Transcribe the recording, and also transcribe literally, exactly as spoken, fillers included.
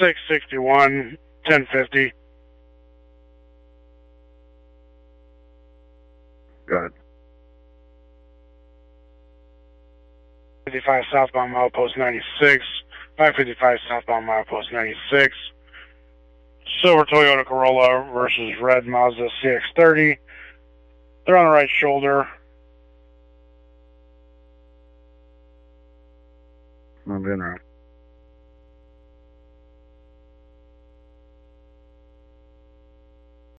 six sixty-one, ten fifty. Good. fifty-five southbound milepost ninety-six, five fifty-five southbound milepost ninety-six. Silver Toyota Corolla versus red Mazda C X thirty. They're on the right shoulder. I'm going around.